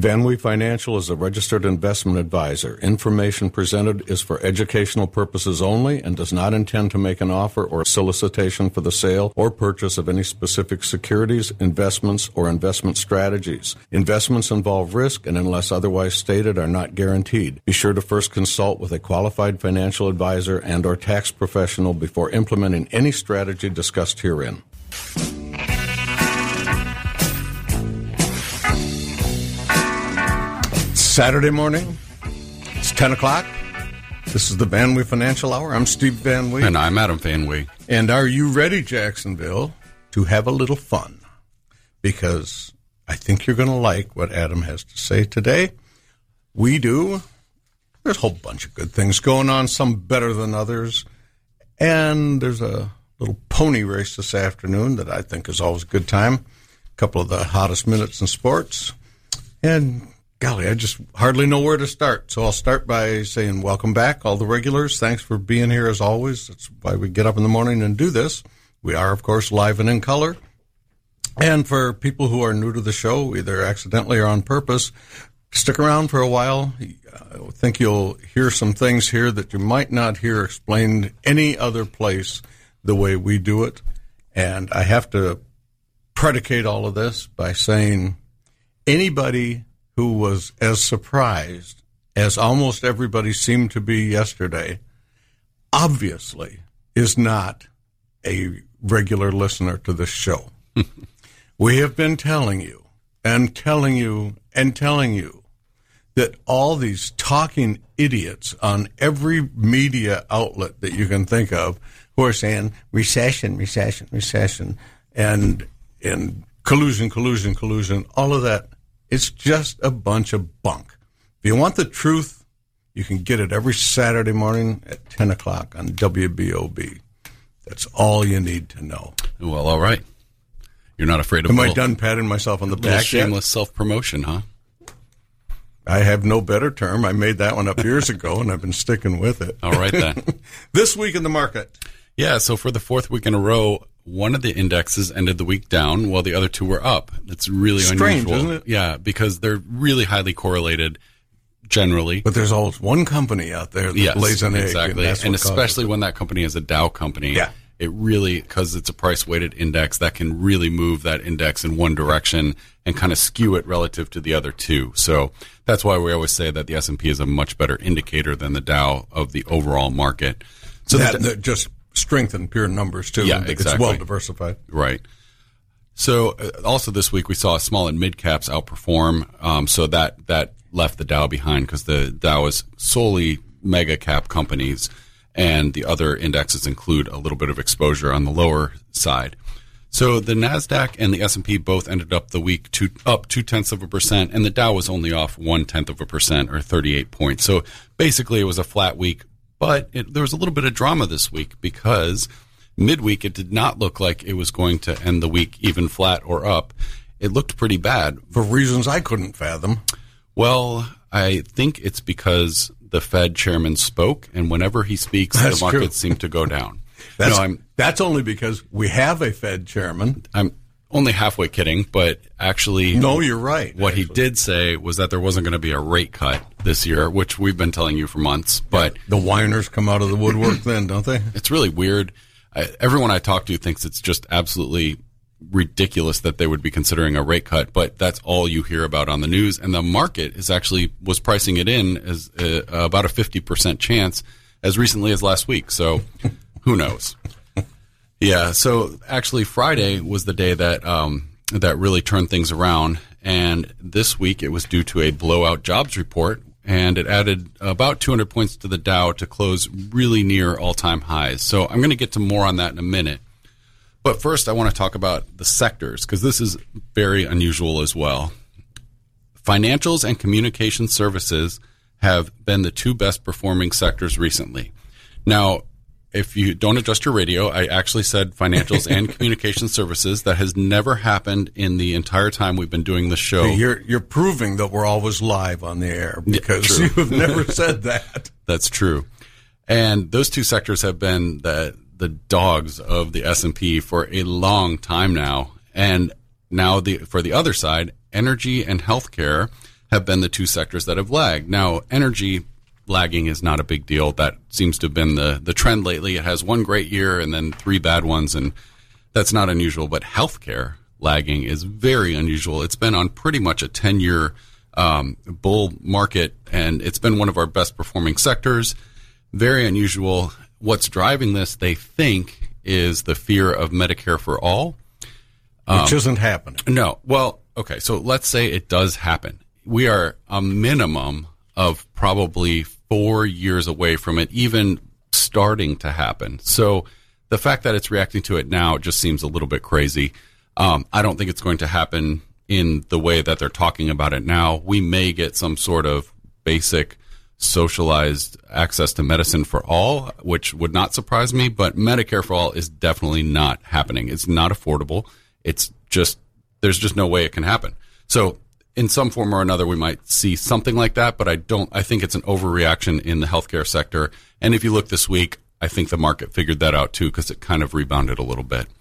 VanWee Financial is a registered investment advisor. Information presented is for educational purposes only and does not intend to make an offer or solicitation for the sale or purchase of any specific securities, investments, or investment strategies. Investments involve risk and, unless otherwise stated, are not guaranteed. Be sure to first consult with a qualified financial advisor and or tax professional before implementing any strategy discussed herein. Saturday morning, it's 10 o'clock. This is the VanWee Financial Hour. I'm Steve VanWee. And I'm Adam VanWee. And are you ready, Jacksonville, to have a little fun? Because I think you're going to like what Adam has to say today. We do. There's a whole bunch of good things going on, some better than others. And there's a little pony race this afternoon that I think is always a good time. A couple of the hottest minutes in sports. And golly, I just hardly know where to start. So I'll start by saying welcome back, all the regulars. Thanks for being here as always. That's why we get up in the morning and do this. We are, of course, live and in color. And for people who are new to the show, either accidentally or on purpose, stick around for a while. I think you'll hear some things here that you might not hear explained any other place the way we do it. And I have to predicate all of this by saying anybody who was as surprised as almost everybody seemed to be yesterday, obviously is not a regular listener to this show. We have been telling you and telling you and telling you that all these talking idiots on every media outlet that you can think of who are saying recession, recession, recession, and collusion, all of that, it's just a bunch of bunk. If you want the truth, you can get it every Saturday morning at 10 o'clock on WBOB. That's all you need to know. Well, all right. You're not afraid of Am I done patting myself on the back? Shameless self-promotion, huh? I have no better term. I made that one up years ago, and I've been sticking with it. All right, then. This week in the market. Yeah, so for the fourth week in a row, one of the indexes ended the week down while the other two were up. It's really strange, unusual. Isn't it? Yeah, because they're really highly correlated generally. But there's always one company out there that lays an egg. Exactly. And especially when that company is a Dow company. Yeah. It really, because it's a price-weighted index, that can really move that index in one direction and kind of skew it relative to the other two. So that's why we always say that the S&P is a much better indicator than the Dow of the overall market. So that just strength in pure numbers, too. Yeah, exactly. It's well diversified. Right. So also this week we saw small and mid caps outperform. So that left the Dow behind because the Dow is solely mega cap companies, and the other indexes include a little bit of exposure on the lower side. So the NASDAQ and the S&P both ended up the week up 0.2%, and the Dow was only off 0.1% or 38 points. So basically it was a flat week, but there was a little bit of drama this week because midweek it did not look like it was going to end the week even flat or up. It looked pretty bad. For reasons I couldn't fathom. Well, I think it's because the Fed chairman spoke, and whenever he speaks, the markets seem to go down. That's only because we have a Fed chairman. I'm only halfway kidding, but actually... No, you're right. What he did say was that there wasn't going to be a rate cut this year, which we've been telling you for months. But the whiners come out of the woodwork then, don't they? It's really weird. Everyone I talk to thinks it's just absolutely ridiculous that they would be considering a rate cut, but that's all you hear about on the news. And the market was pricing it in as about a 50% chance as recently as last week. So who knows? Yeah. So actually Friday was the day that that really turned things around. And this week it was due to a blowout jobs report, and it added about 200 points to the Dow to close really near all-time highs. So I'm going to get to more on that in a minute. But first, I want to talk about the sectors, because this is very unusual as well. Financials and communication services have been the two best performing sectors recently. Now, if you don't adjust your radio, I actually said financials and communication services. That has never happened in the entire time we've been doing this show. You're proving that we're always live on the air, because you have never said that. That's true. And those two sectors have been the dogs of the S&P for a long time now. And now for the other side, energy and healthcare have been the two sectors that have lagged. Now, energy lagging is not a big deal. That seems to have been the trend lately. It has one great year and then three bad ones, and that's not unusual. But healthcare lagging is very unusual. It's been on pretty much a 10-year bull market, and it's been one of our best performing sectors. Very unusual. What's driving this, they think, is the fear of Medicare for all. Which isn't happening. No. Well, okay, so let's say it does happen. We are a minimum of probably 4 years away from it even starting to happen. So the fact that it's reacting to it now just seems a little bit crazy. I don't think it's going to happen in the way that they're talking about it now. We may get some sort of basic socialized access to medicine for all, which would not surprise me, but Medicare for all is definitely not happening. It's not affordable. It's just, there's just no way it can happen. So in some form or another, we might see something like that, but I think it's an overreaction in the healthcare sector. And if you look this week, I think the market figured that out too, because it kind of rebounded a little bit.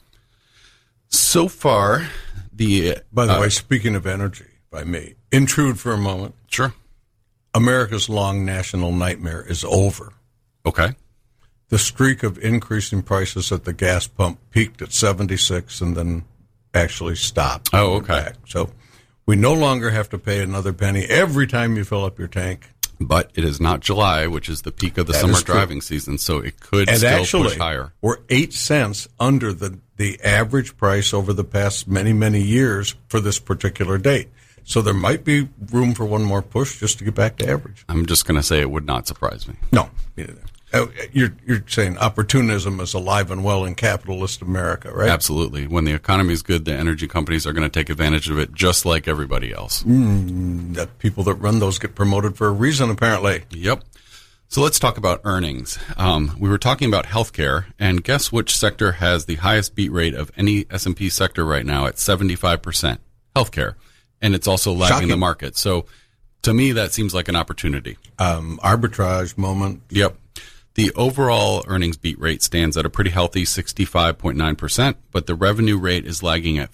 So far, by the way, speaking of energy, if I may intrude for a moment. Sure. America's long national nightmare is over. Okay. The streak of increasing prices at the gas pump peaked at 76 and then actually stopped. Oh, okay. Back. So we no longer have to pay another penny every time you fill up your tank. But it is not July, which is the peak of the summer driving season, so it could still push higher. We're 8 cents under the average price over the past many, many years for this particular date. So there might be room for one more push just to get back to average. I'm just going to say it would not surprise me. No. You're saying opportunism is alive and well in capitalist America, right? Absolutely. When the economy is good, the energy companies are going to take advantage of it just like everybody else. The people that run those get promoted for a reason, apparently. Yep. So let's talk about earnings. We were talking about healthcare, and guess which sector has the highest beat rate of any S&P sector right now at 75%? Healthcare. And it's also lagging the market. So to me, that seems like an opportunity. Arbitrage moment. Yep. The overall earnings beat rate stands at a pretty healthy 65.9%, but the revenue rate is lagging at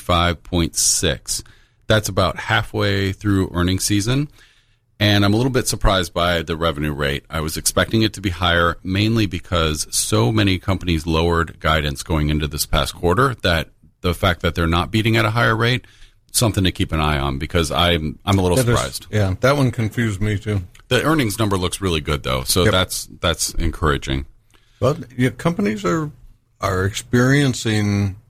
55.6%. That's about halfway through earnings season. And I'm a little bit surprised by the revenue rate. I was expecting it to be higher, mainly because so many companies lowered guidance going into this past quarter that the fact that they're not beating at a higher rate, something to keep an eye on, because I'm a little surprised. Yeah, that one confused me too. The earnings number looks really good though, so that's encouraging. Well, companies are experiencing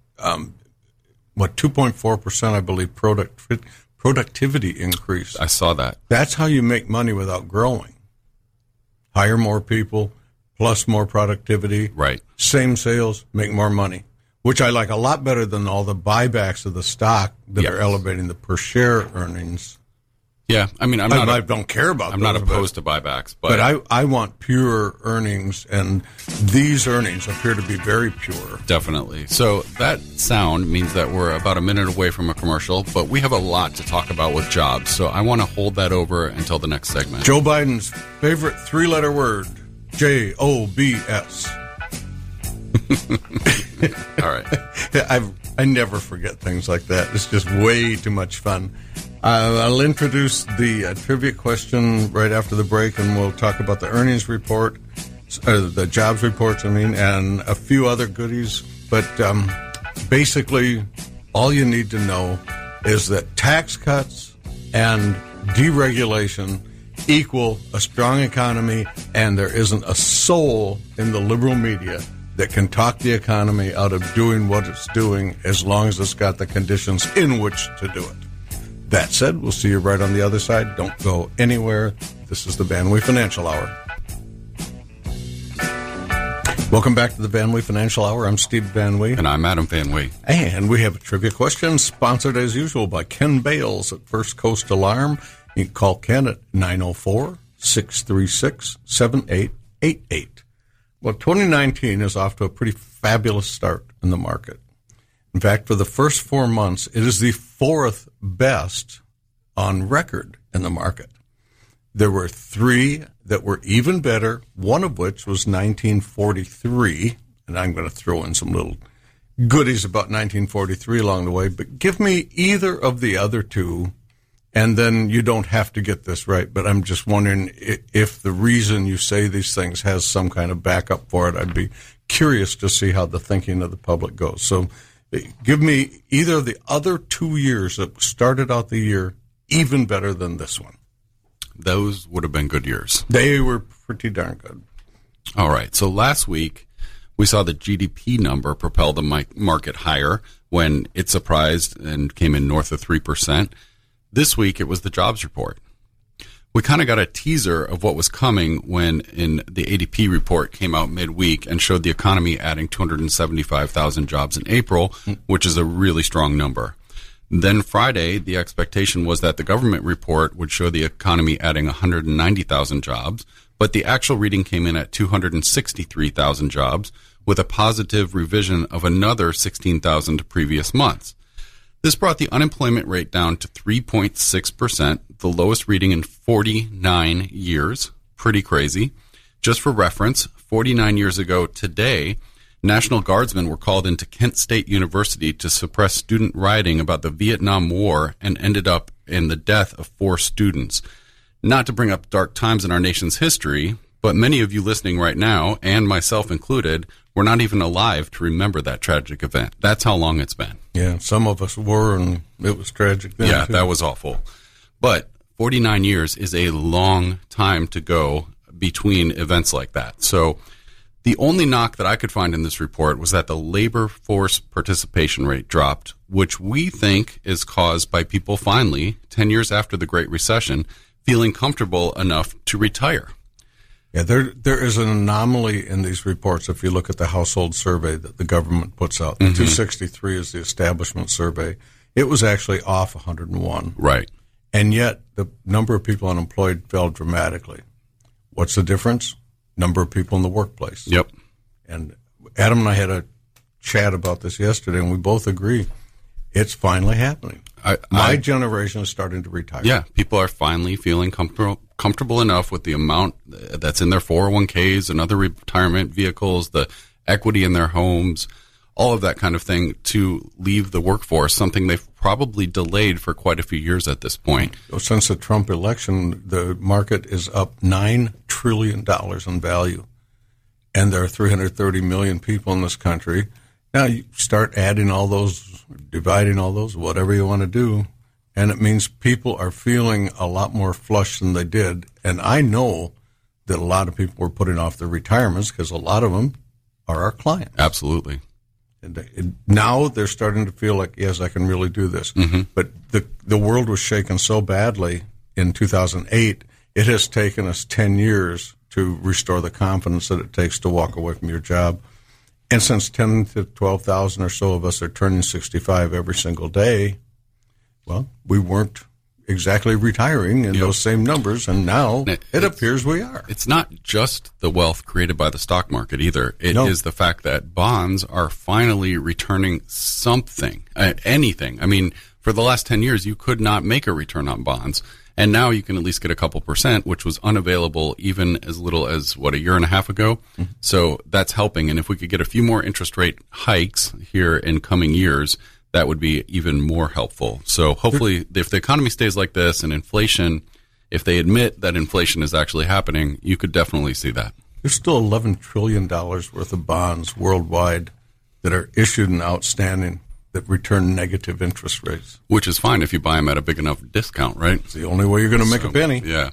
2.4%, I believe, productivity increase. I saw that. That's how you make money without growing. Hire more people, plus more productivity. Right. Same sales, make more money, which I like a lot better than all the buybacks of the stock that are elevating the per share earnings. Yeah, I mean, I don't care about. I'm not opposed to buybacks, but I want pure earnings, and these earnings appear to be very pure. Definitely. So that sound means that we're about a minute away from a commercial, but we have a lot to talk about with jobs. So I want to hold that over until the next segment. Joe Biden's favorite three-letter word: JOBS. All right. I never forget things like that. It's just way too much fun. I'll introduce the trivia question right after the break, and we'll talk about the earnings report, the jobs reports, and a few other goodies. But basically, all you need to know is that tax cuts and deregulation equal a strong economy, and there isn't a soul in the liberal media that can talk the economy out of doing what it's doing as long as it's got the conditions in which to do it. That said, we'll see you right on the other side. Don't go anywhere. This is the Van Wee Financial Hour. Welcome back to the Van Wee Financial Hour. I'm Steve Van Wee. And I'm Adam Van Wee. And we have a trivia question sponsored as usual by Ken Bales at First Coast Alarm. You can call Ken at 904-636-7888. Well, 2019 is off to a pretty fabulous start in the market. In fact, for the first 4 months, it is the fourth best on record in the market. There were three that were even better, one of which was 1943, and I'm going to throw in some little goodies about 1943 along the way, but give me either of the other two, And then you don't have to get this right, but I'm just wondering if the reason you say these things has some kind of backup for it. I'd be curious to see how the thinking of the public goes. So give me either the other 2 years that started out the year even better than this one. Those would have been good years. They were pretty darn good. All right. So last week, we saw the GDP number propel the market higher when it surprised and came in north of 3%. This week, it was the jobs report. We kind of got a teaser of what was coming when in the ADP report came out midweek and showed the economy adding 275,000 jobs in April, which is a really strong number. Then Friday, the expectation was that the government report would show the economy adding 190,000 jobs, but the actual reading came in at 263,000 jobs, with a positive revision of another 16,000 to previous months. This brought the unemployment rate down to 3.6%, the lowest reading in 49 years. Pretty crazy. Just for reference, 49 years ago today, National Guardsmen were called into Kent State University to suppress student rioting about the Vietnam War and ended up in the death of 4 students. Not to bring up dark times in our nation's history, but many of you listening right now, and myself included, were not even alive to remember that tragic event. That's how long it's been. Yeah, some of us were, and it was tragic then, yeah, too. That was awful. But 49 years is a long time to go between events like that. So the only knock that I could find in this report was that the labor force participation rate dropped, which we think is caused by people finally, 10 years after the Great Recession, feeling comfortable enough to retire. Yeah, there is an anomaly in these reports if you look at the household survey that the government puts out. The 263 is the establishment survey. It was actually off 101. Right. And yet the number of people unemployed fell dramatically. What's the difference? Number of people in the workplace. Yep. And Adam and I had a chat about this yesterday, and we both agree it's finally happening. My generation is starting to retire. Yeah, people are finally feeling comfortable enough with the amount that's in their 401ks and other retirement vehicles, the equity in their homes, all of that kind of thing to leave the workforce, something they've probably delayed for quite a few years at this point. Since the Trump election, the market is up $9 trillion in value, and there are 330 million people in this country. Now you start adding all those, dividing all those, whatever you want to do, and it means people are feeling a lot more flush than they did. And I know that a lot of people were putting off their retirements because a lot of them are our clients. Absolutely. And now they're starting to feel like, yes, I can really do this. But the world was shaken so badly in 2008, it has taken us 10 years to restore the confidence that it takes to walk away from your job. And since 10 to 12,000 or so of us are turning 65 every single day, well, we weren't exactly retiring in those same numbers, and now it appears we are. It's not just the wealth created by the stock market either. It is the fact that bonds are finally returning something, anything. I mean, for the last 10 years, you could not make a return on bonds. And now you can at least get a couple percent, which was unavailable even as little as, a year and a half ago. So that's helping. And if we could get a few more interest rate hikes here in coming years, that would be even more helpful. So hopefully, if the economy stays like this and inflation, if they admit that inflation is actually happening, you could definitely see that. There's still $11 trillion worth of bonds worldwide that are issued and outstanding that return negative interest rates. Which is fine if you buy them at a big enough discount, right? It's the only way you're going to make a penny. Yeah.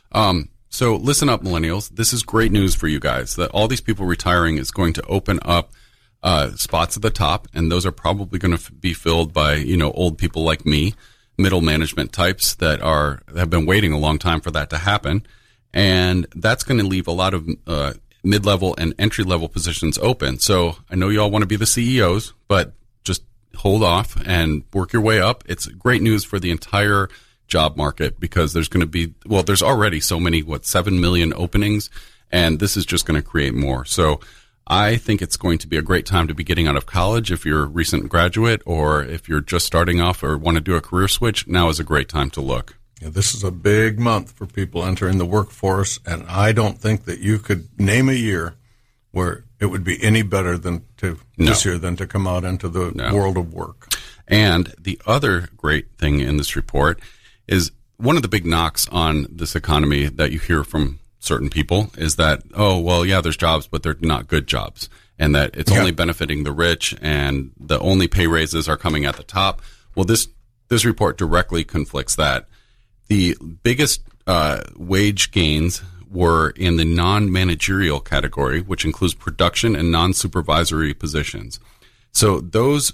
So listen up, millennials. This is great news for you guys, that all these people retiring is going to open up spots at the top, and those are probably going to be filled by, old people like me, middle management types that have been waiting a long time for that to happen. And that's going to leave a lot of mid-level and entry-level positions open. So I know you all want to be the CEOs, but just hold off and work your way up. It's great news for the entire job market because there's going to be, there's already so many, 7 million openings, and this is just going to create more. So I think it's going to be a great time to be getting out of college if you're a recent graduate, or if you're just starting off or want to do a career switch. Now is a great time to look. Yeah, this is a big month for people entering the workforce, and I don't think that you could name a year where it would be any better this year than to come out into the world of work. And the other great thing in this report is one of the big knocks on this economy that you hear from certain people is that, oh, well, yeah, there's jobs, but they're not good jobs, and that it's only benefiting the rich and the only pay raises are coming at the top. Well, this report directly conflicts that. The biggest wage gains were in the non-managerial category, which includes production and non-supervisory positions. So those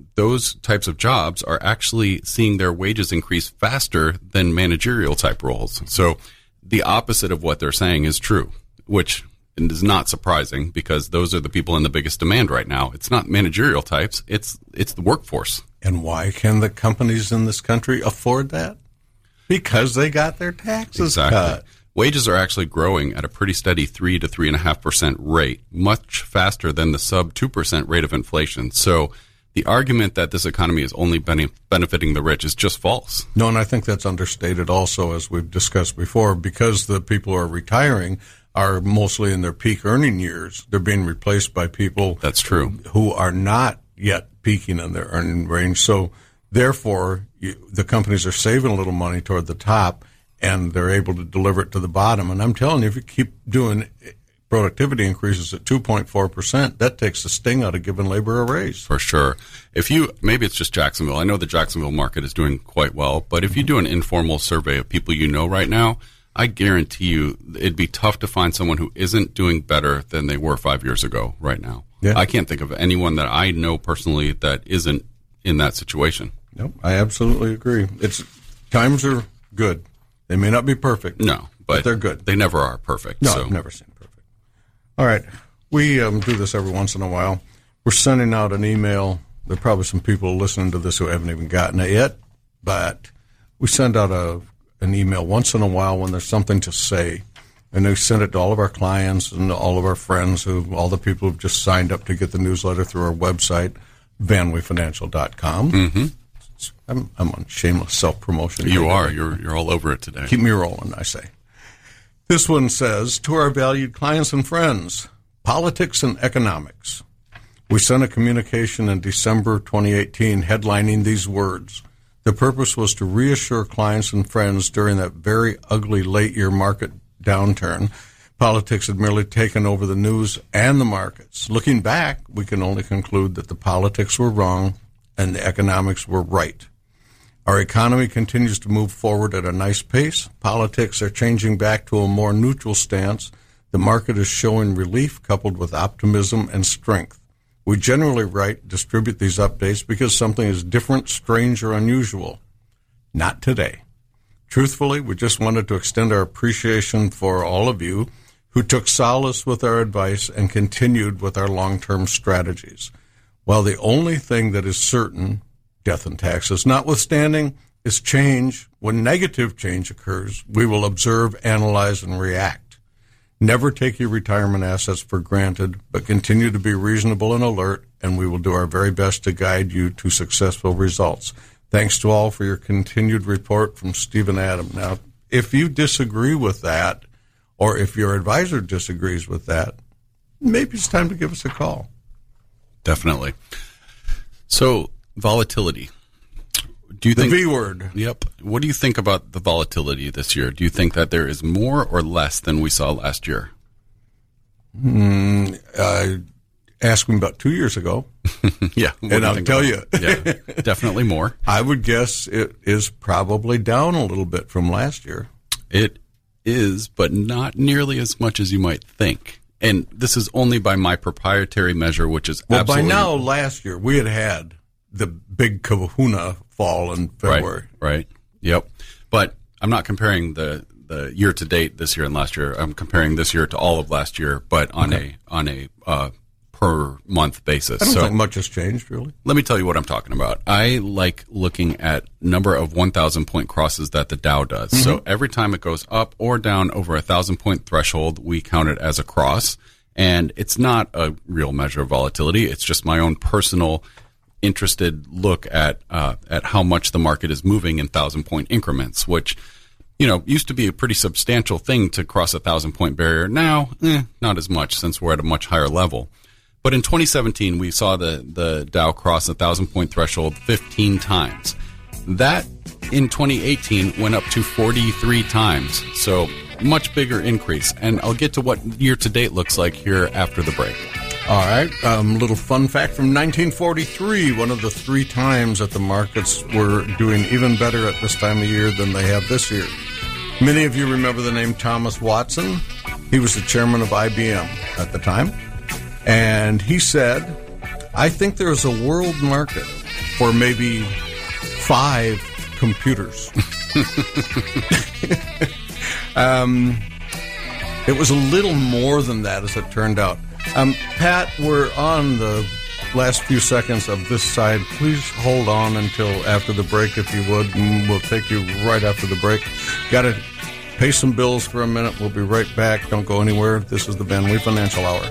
types of jobs are actually seeing their wages increase faster than managerial type roles. So the opposite of what they're saying is true, which is not surprising because those are the people in the biggest demand right now. It's not managerial types, it's the workforce. And why can the companies in this country afford that? Because they got their taxes cut. Wages are actually growing at a pretty steady 3 to 3.5% rate, much faster than the sub 2% rate of inflation. So the argument that this economy is only benefiting the rich is just false. No, and I think that's understated also, as we've discussed before, because the people who are retiring are mostly in their peak earning years. They're being replaced by people that's true who are not yet peaking in their earning range. So therefore, the companies are saving a little money toward the top, and they're able to deliver it to the bottom. And I'm telling you, if you keep doing productivity increases at 2.4%, that takes the sting out of giving labor a raise. For sure. Maybe it's just Jacksonville. I know the Jacksonville market is doing quite well, but if you do an informal survey of people you know right now, I guarantee you it'd be tough to find someone who isn't doing better than they were 5 years ago right now. Yeah. I can't think of anyone that I know personally that isn't in that situation. Nope, I absolutely agree. Times are good. They may not be perfect. No, but they're good. They never are perfect. No, I've never seen perfect. All right. We do this every once in a while. We're sending out an email. There are probably some people listening to this who haven't even gotten it yet, but we send out an email once in a while when there's something to say. And we send it to all of our clients and all of our friends, all the people who've just signed up to get the newsletter through our website, VanWeeFinancial.com. Mm-hmm. I'm on shameless self-promotion. You are. You're all over it today. Keep me rolling, I say. This one says, to our valued clients and friends, politics and economics. We sent a communication in December 2018 headlining these words. The purpose was to reassure clients and friends during that very ugly late-year market downturn. Politics had merely taken over the news and the markets. Looking back, we can only conclude that the politics were wrong and the economics were right. Our economy continues to move forward at a nice pace. Politics are changing back to a more neutral stance. The market is showing relief coupled with optimism and strength. We generally distribute these updates because something is different, strange, or unusual. Not today. Truthfully, we just wanted to extend our appreciation for all of you who took solace with our advice and continued with our long-term strategies. While the only thing that is certain, death and taxes notwithstanding, is change. When negative change occurs, we will observe, analyze, and react. Never take your retirement assets for granted, but continue to be reasonable and alert, and we will do our very best to guide you to successful results. Thanks to all for your continued report from Steve and Adam. Now, if you disagree with that, or if your advisor disagrees with that, maybe it's time to give us a call. Definitely. So, volatility. Do you think the V word? Yep. What do you think about the volatility this year? Do you think that there is more or less than we saw last year? Ask me about 2 years ago. Yeah. And I'll tell you. Yeah, definitely more. I would guess it is probably down a little bit from last year. It is, but not nearly as much as you might think. And this is only by my proprietary measure, which is absolutely... By now, last year, we had the big kahuna fall in February. Right. Yep. But I'm not comparing the year-to-date this year and last year. I'm comparing this year to all of last year, but on a per-month basis. I don't think much has changed, really. Let me tell you what I'm talking about. I like looking at number of 1,000-point crosses that the Dow does. Mm-hmm. So every time it goes up or down over a 1,000-point threshold, we count it as a cross. And it's not a real measure of volatility. It's just my own personal interested look at how much the market is moving in 1,000-point increments, which, used to be a pretty substantial thing to cross a 1,000-point barrier. Now, not as much since we're at a much higher level. But in 2017, we saw the Dow cross the 1,000-point threshold 15 times. That in 2018 went up to 43 times. So much bigger increase. And I'll get to what year to date looks like here after the break. All right. Little fun fact from 1943, one of the 3 times that the markets were doing even better at this time of year than they have this year. Many of you remember the name Thomas Watson. He was the chairman of IBM at the time. And he said, I think there is a world market for maybe 5 computers. It was a little more than that, as it turned out. Pat, we're on the last few seconds of this side. Please hold on until after the break, if you would, and we'll take you right after the break. Got to pay some bills for a minute. We'll be right back. Don't go anywhere. This is the Van Wee Financial Hour.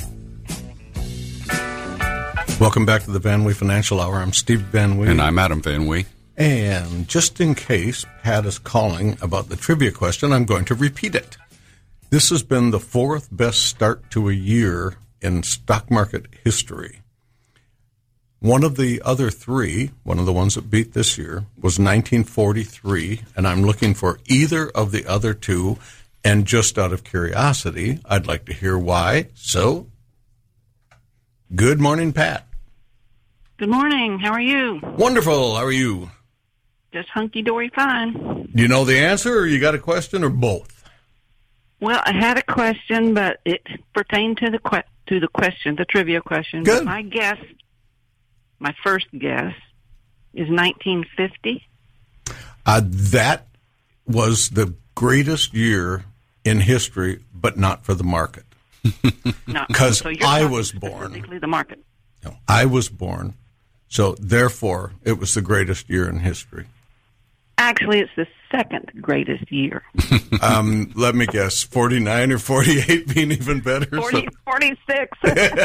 Welcome back to the Van Wee Financial Hour. I'm Steve Van Wee. And I'm Adam Van Wee. And just in case Pat is calling about the trivia question, I'm going to repeat it. This has been the 4th best start to a year in stock market history. One of the other 3, one of the ones that beat this year, was 1943, and I'm looking for either of the other 2, and just out of curiosity, I'd like to hear why. So, good morning, Pat. Good morning. How are you? Wonderful. How are you? Just hunky-dory fine. Do you know the answer, or you got a question, or both? Well, I had a question, but it pertained to the question, the trivia question. Good. But my first guess, is 1950. That was the greatest year in history, but not for the market. Because I was born. Specifically the market. No, I was born, so therefore it was the greatest year in history. Actually, it's the second greatest year. Let me guess, 49 or 48 being even better? 46.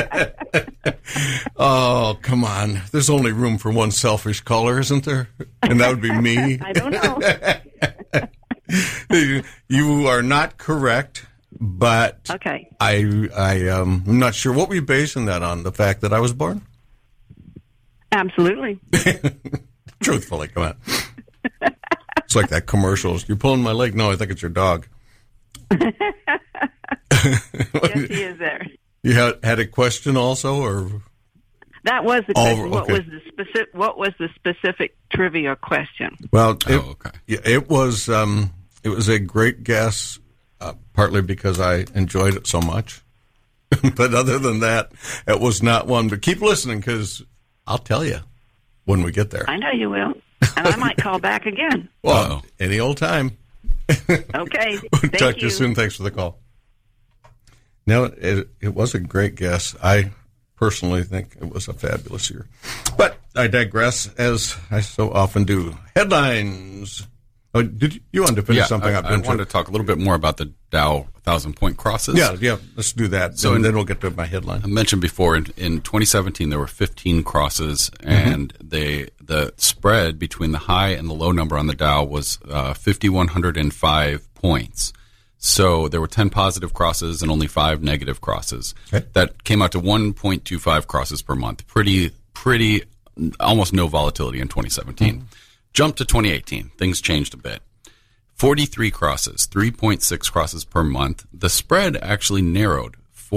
Oh, come on. There's only room for one selfish caller, isn't there? And that would be me. I don't know. You are not correct, but okay. I'm not sure. What were you basing that on? The fact that I was born? Absolutely. Truthfully, come on. It's like that commercial. You're pulling my leg. No, I think it's your dog. Yes, he is there. You had a question also, or that was the question. Okay. What was the specific trivia question? Well, okay. It was a great guess, partly because I enjoyed it so much. But other than that, it was not one. But keep listening, because I'll tell you when we get there. I know you will. And I might call back again. Well, any old time. Okay. Thank Talk to you soon. Thanks for the call. Now, it was a great guess. I personally think it was a fabulous year. But I digress, as I so often do. Headlines. Oh, did you want to finish something up? I wanted to talk a little bit more about the Dow 1,000-point crosses. Yeah, let's do that. So then we'll get to my headline. I mentioned before, in 2017, there were 15 crosses, and the spread between the high and the low number on the Dow was 5,105 points. So there were 10 positive crosses and only 5 negative crosses. Okay. That came out to 1.25 crosses per month. Pretty, almost no volatility in 2017. Jump to 2018. Things changed a bit. 43 crosses, 3.6 crosses per month. The spread actually narrowed,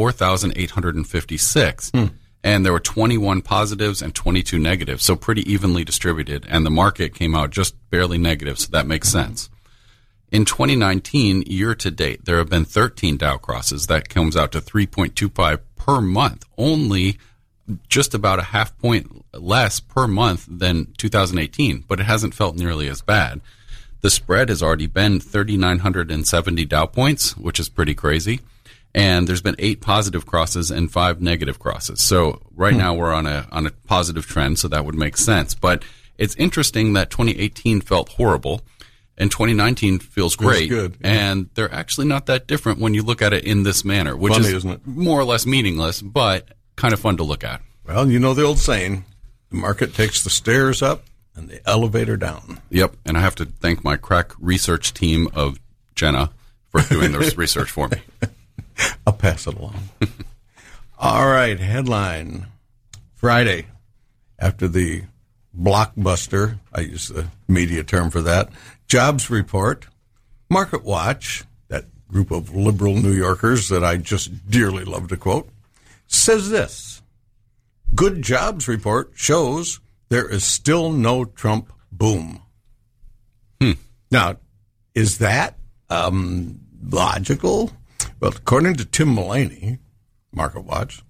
4,856. And there were 21 positives and 22 negatives, so pretty evenly distributed. And the market came out just barely negative, so that makes sense. In 2019, year to date, there have been 13 Dow crosses. That comes out to 3.25 per month, only just about a half point less per month than 2018, but it hasn't felt nearly as bad. The spread has already been 3,970 Dow points, which is pretty crazy. And there's been 8 positive crosses and 5 negative crosses. So right now we're on a positive trend, so that would make sense. But it's interesting that 2018 felt horrible and 2019 feels great. Good. And they're actually not that different when you look at it in this manner, which Funny, is isn't it? More or less meaningless, but kind of fun to look at. Well, you know the old saying, the market takes the stairs up and the elevator down. Yep, and I have to thank my crack research team of Jenna for doing this research for me. I'll pass it along. All right, headline. Friday, after the Blockbuster, I use the media term for that, jobs report, Market Watch, that group of liberal New Yorkers that I just dearly love to quote, says this: good jobs report shows there is still no Trump boom. Now, is that logical? Well, according to Tim Mullaney, Market Watch,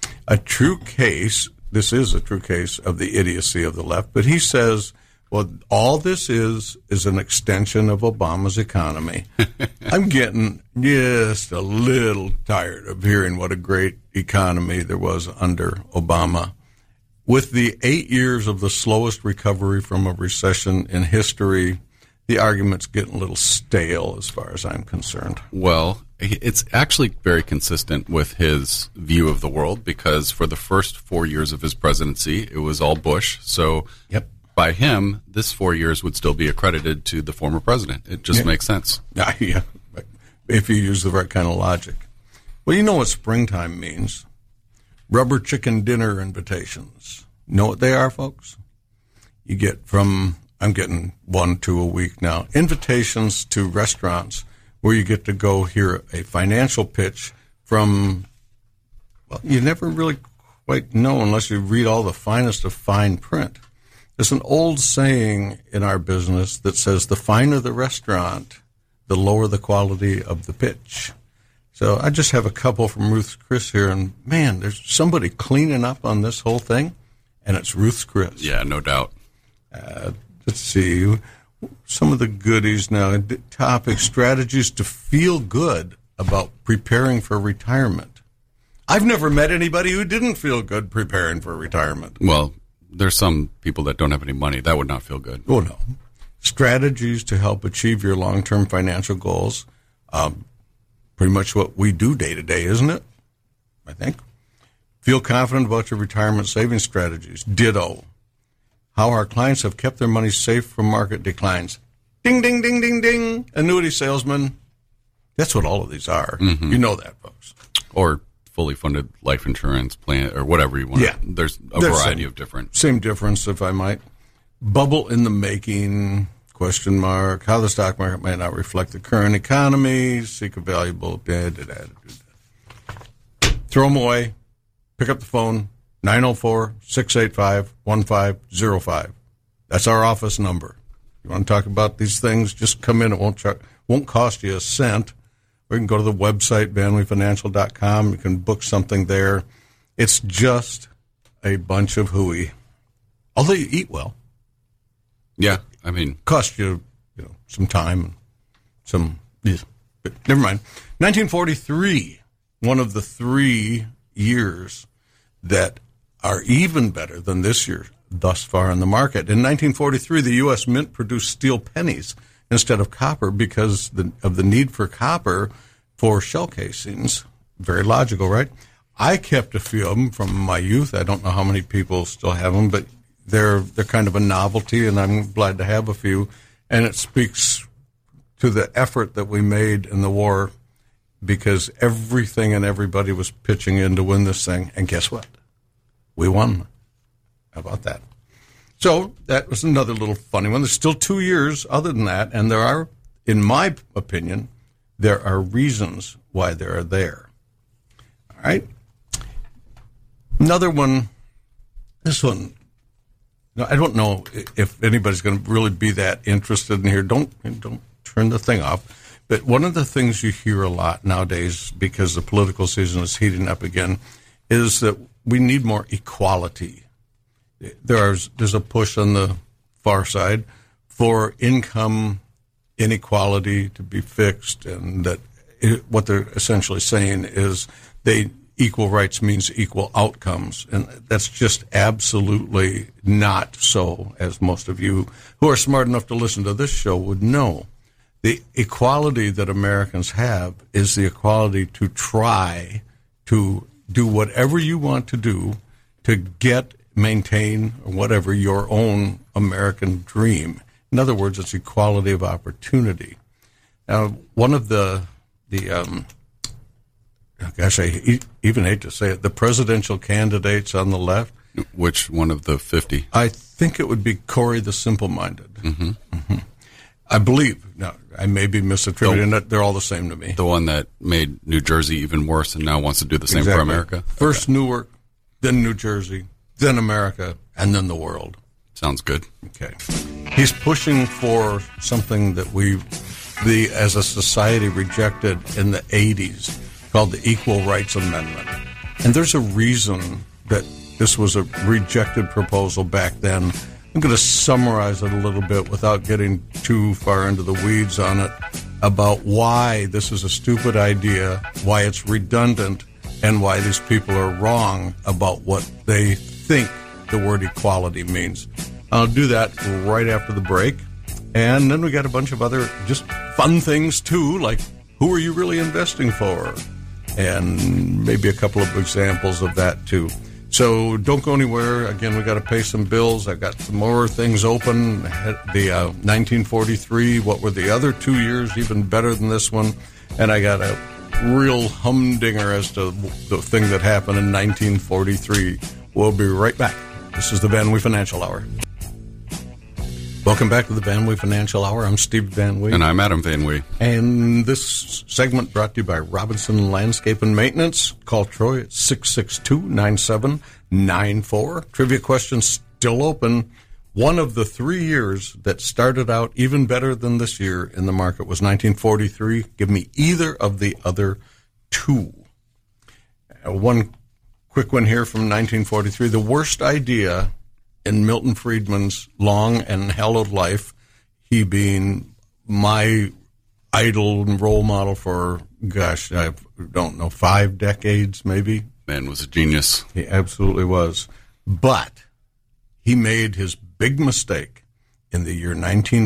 this is a true case of the idiocy of the left, but he says, well, all this is an extension of Obama's economy. I'm getting just a little tired of hearing what a great economy there was under Obama. With the 8 years of the slowest recovery from a recession in history, the argument's getting a little stale as far as I'm concerned. Well, it's actually very consistent with his view of the world, because for the first 4 years of his presidency, it was all Bush. So by him, this 4 years would still be accredited to the former president. It just makes sense. Yeah, if you use the right kind of logic. Well, you know what springtime means. Rubber chicken dinner invitations. You know what they are, folks? You get from... I'm getting 1-2 a week now. Invitations to restaurants where you get to go hear a financial pitch from, well, you never really quite know unless you read all the finest of fine print. There's an old saying in our business that says the finer the restaurant, the lower the quality of the pitch. So I just have a couple from Ruth's Chris here, and man, there's somebody cleaning up on this whole thing, and it's Ruth's Chris. Yeah, no doubt. Let's see some of the goodies now. Topic: strategies to feel good about preparing for retirement. I've never met anybody who didn't feel good preparing for retirement. Well, there's some people that don't have any money. That would not feel good. Oh, no. Strategies to help achieve your long-term financial goals. Pretty much what we do day to day, isn't it? I think. Feel confident about your retirement savings strategies. Ditto. How our clients have kept their money safe from market declines. Ding, ding, ding, ding, ding. Annuity salesman. That's what all of these are. Mm-hmm. You know that, folks. Or fully funded life insurance plan, or whatever you want. Yeah. There's a variety of different. Same difference, if I might. Bubble in the making, question mark. How the stock market might not reflect the current economy. Seek a valuable. Throw them away. Pick up the phone. 904-685-1505. That's our office number. You want to talk about these things, just come in. It won't cost you a cent. Or you can go to the website, VanleyFinancial.com. You can book something there. It's just a bunch of hooey. Although you eat well. Yeah, I mean. Cost you, some time and but never mind. 1943, one of the 3 years that are even better than this year thus far in the market. In 1943, the U.S. Mint produced steel pennies instead of copper because of the need for copper for shell casings. Very logical, right? I kept a few of them from my youth. I don't know how many people still have them, but they're kind of a novelty, and I'm glad to have a few. And it speaks to the effort that we made in the war, because everything and everybody was pitching in to win this thing. And guess what? We won. How about that? So that was another little funny one. There's still 2 years other than that, and there are, in my opinion, there are reasons why they are there. All right? Another one, this one, I don't know if anybody's going to really be that interested in here. Don't turn the thing off. But one of the things you hear a lot nowadays, because the political season is heating up again, is that we need more equality. There's a push on the far side for income inequality to be fixed, and that what they're essentially saying is equal rights means equal outcomes, and that's just absolutely not so, as most of you who are smart enough to listen to this show would know. The equality that Americans have is the equality to try to do whatever you want to do to maintain, or whatever, your own American dream. In other words, it's equality of opportunity. Now, one of I even hate to say it, the presidential candidates on the left. Which one of the 50? I think it would be Corey the Simple-Minded. I believe. Now, I may be misattributing it. They're all the same to me. The one that made New Jersey even worse and now wants to do the same for America? First Newark, then New Jersey, then America, and then the world. Sounds good. Okay. He's pushing for something that as a society, rejected in the 80s, called the Equal Rights Amendment. And there's a reason that this was a rejected proposal back then. I'm going to summarize it a little bit without getting too far into the weeds on it, about why this is a stupid idea, why it's redundant, and why these people are wrong about what they think the word equality means. I'll do that right after the break. And then we got a bunch of other just fun things, too, like who are you really investing for? And maybe a couple of examples of that, too. So don't go anywhere. Again, we got to pay some bills. I've got some more things open. The 1943, what were the other 2 years even better than this one? And I got a real humdinger as to the thing that happened in 1943. We'll be right back. This is the Van Wee Financial Hour. Welcome back to the Van Wee Financial Hour. I'm Steve Van Wee. And I'm Adam Van Wee. And this segment brought to you by Robinson Landscape and Maintenance. Call Troy at 662-9794. Trivia questions still open. One of the 3 years that started out even better than this year in the market was 1943. Give me either of the other two. One quick one here from 1943. The worst idea in Milton Friedman's long and hallowed life, he being my idol and role model for, I don't know, 5 decades maybe. Man was a genius. He absolutely was. But he made his big mistake in the year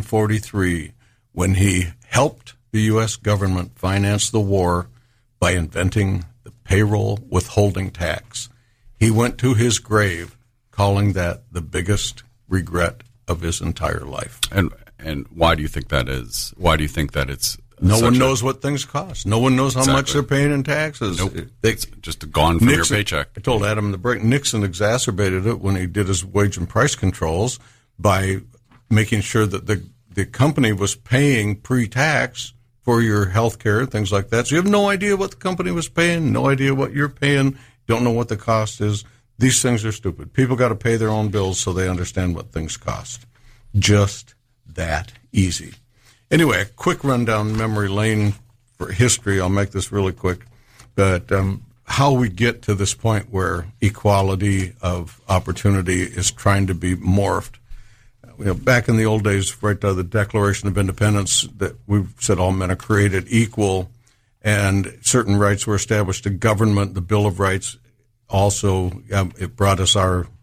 1943 when he helped the U.S. government finance the war by inventing the payroll withholding tax. He went to his grave calling that the biggest regret of his entire life. And why do you think that is? Why do you think that it's... No one knows what things cost. No one knows how much they're paying in taxes. Nope. It's just gone from your paycheck. I told Adam in the break, Nixon exacerbated it when he did his wage and price controls by making sure that the company was paying pre-tax for your health care and things like that. So you have no idea what the company was paying, no idea what you're paying, don't know what the cost is. These things are stupid. People got to pay their own bills so they understand what things cost. Just that easy. Anyway, a quick rundown memory lane for history. I'll make this really quick. But how we get to this point where equality of opportunity is trying to be morphed. Back in the old days, right out of the Declaration of Independence, that we've said all men are created equal, and certain rights were established to government. The Bill of Rights also, it brought us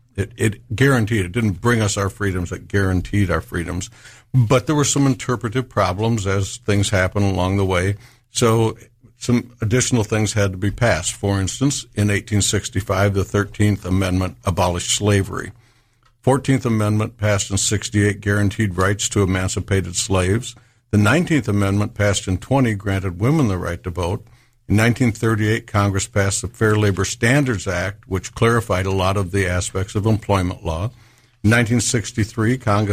it guaranteed, it didn't bring us our freedoms, it guaranteed our freedoms. But there were some interpretive problems as things happened along the way. So some additional things had to be passed. For instance, in 1865, the 13th Amendment abolished slavery. 14th Amendment passed in 68 guaranteed rights to emancipated slaves. The 19th Amendment passed in 20 granted women the right to vote. In 1938, Congress passed the Fair Labor Standards Act, which clarified a lot of the aspects of employment law. In 1963, Congress